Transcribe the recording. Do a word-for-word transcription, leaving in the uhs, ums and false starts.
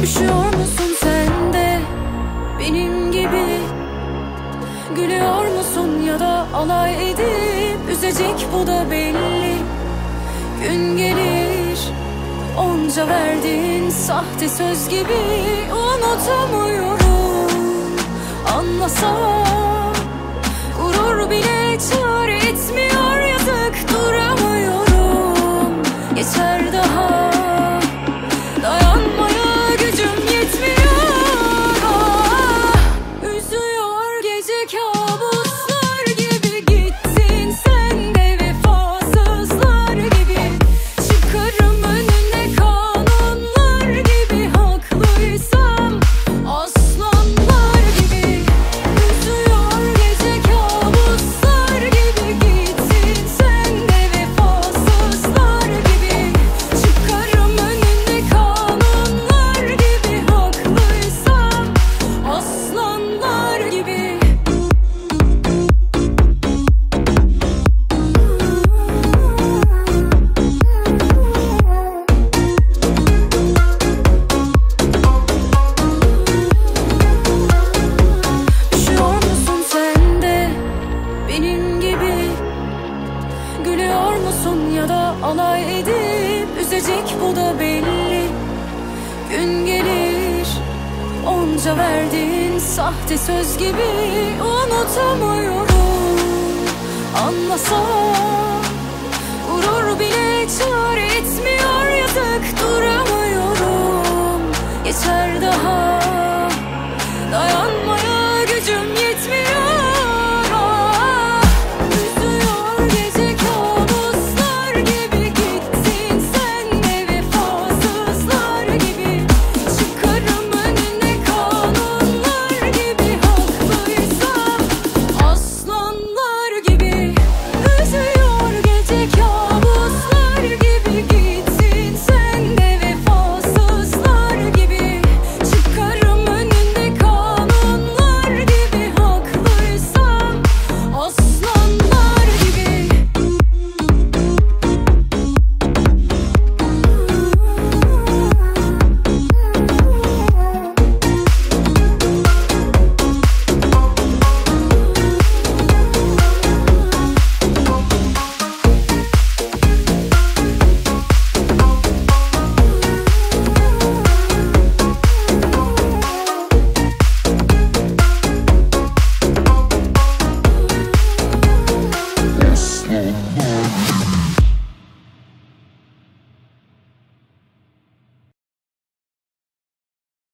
Üşüyor musun sen de benim gibi? Gülüyor musun ya da alay edip üzecek, bu da belli. Gün gelir onca verdiğin sahte söz gibi unutamıyorum. Anlasam gurur bile çare etmiyor, yazık duramıyorum. Geçer daha dayanmaya gücüm yetmiyor. Ah, üzüyor gece kabuslar gibi, gittin sen de vefasızlar gibi. Çıkarım önüne kanunlar gibi, haklıysam aslanlar gibi. Üzüyor gece kabuslar gibi, gittin sen de vefasızlar gibi. Çıkarım önüne kanunlar gibi, haklıysam aslanlar gibi. Üşüyor musun sen de benim gibi? Gülüyor musun ya da alay edip üzecek, bu da belli. Gün gelir onca verdiğin sahte söz gibi unutamıyorum. Anlasam gurur bile çare etmiyor, yazık duramıyorum. Geçer daha